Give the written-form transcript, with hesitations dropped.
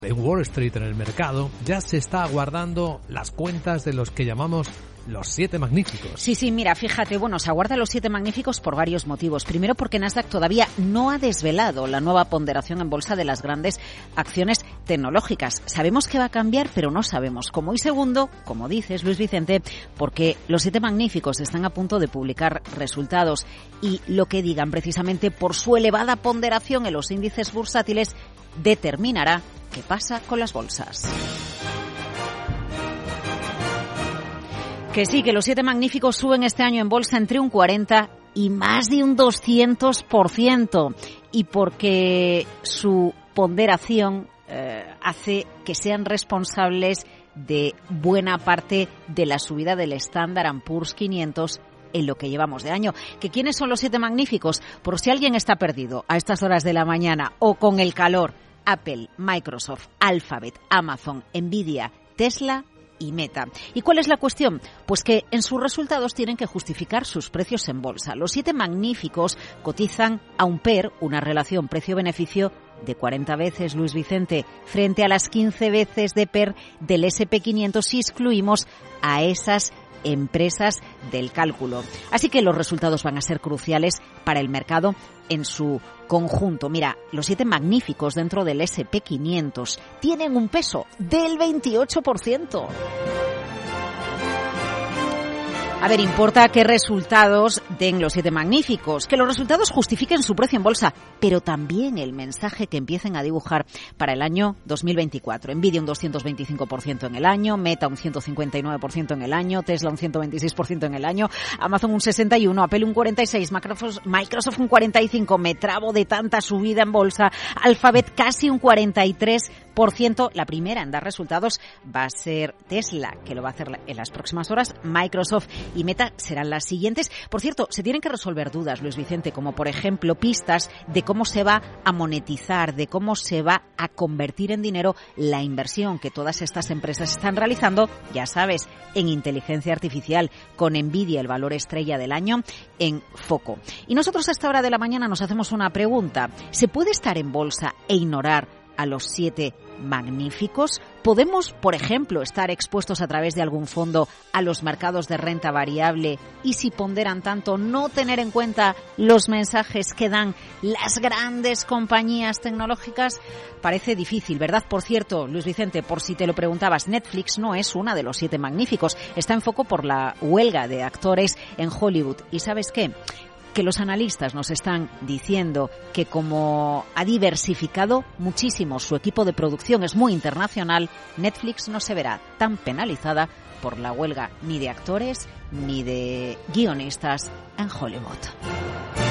En Wall Street, en el mercado, ya se está aguardando las cuentas de los que llamamos los 7 magníficos. Sí, mira, fíjate, se aguarda los 7 magníficos por varios motivos. Primero, porque Nasdaq todavía no ha desvelado la nueva ponderación en bolsa de las grandes acciones tecnológicas. Sabemos que va a cambiar, pero no sabemos cómo. Y segundo, como dices, Luis Vicente, porque los 7 magníficos están a punto de publicar resultados y lo que digan precisamente por su elevada ponderación en los índices bursátiles determinará qué pasa con las bolsas. Que sí, que los 7 magníficos suben este año en bolsa entre un 40 y más de un 200%. Y porque su ponderación hace que sean responsables de buena parte de la subida del Standard & Poor's 500 en lo que llevamos de año. ¿Que quiénes son los 7 magníficos? Por si alguien está perdido a estas horas de la mañana o con el calor: Apple, Microsoft, Alphabet, Amazon, Nvidia, Tesla y Meta. ¿Y cuál es la cuestión? Pues que en sus resultados tienen que justificar sus precios en bolsa. Los 7 magníficos cotizan a un PER, una relación precio-beneficio, de 40 veces, Luis Vicente, frente a las 15 veces de PER del SP500 si excluimos a esas empresas del cálculo. Así que los resultados van a ser cruciales para el mercado en su conjunto. Mira, los 7 magníficos dentro del SP500 tienen un peso del 28%. A ver, importa qué resultados den los 7 magníficos, que los resultados justifiquen su precio en bolsa, pero también el mensaje que empiecen a dibujar para el año 2024. Nvidia un 225% en el año, Meta un 159% en el año, Tesla un 126% en el año, Amazon un 61%, Apple un 46%, Microsoft un 45%, me trabo de tanta subida en bolsa, Alphabet casi un 43%. La primera en dar resultados va a ser Tesla, que lo va a hacer en las próximas horas. Microsoft y Meta serán las siguientes. Por cierto, se tienen que resolver dudas, Luis Vicente, como por ejemplo pistas de cómo se va a monetizar, de cómo se va a convertir en dinero la inversión que todas estas empresas están realizando, ya sabes, en inteligencia artificial, con Nvidia, el valor estrella del año, en foco. Y nosotros a esta hora de la mañana nos hacemos una pregunta: ¿se puede estar en bolsa e ignorar a los 7 magníficos? ¿Podemos, por ejemplo, estar expuestos a través de algún fondo a los mercados de renta variable y, si ponderan tanto, no tener en cuenta los mensajes que dan las grandes compañías tecnológicas? Parece difícil, ¿verdad? Por cierto, Luis Vicente, por si te lo preguntabas, Netflix no es una de los 7 magníficos. Está en foco por la huelga de actores en Hollywood. ¿Y sabes qué? Que los analistas nos están diciendo que como ha diversificado muchísimo su equipo de producción, es muy internacional, Netflix no se verá tan penalizada por la huelga ni de actores ni de guionistas en Hollywood.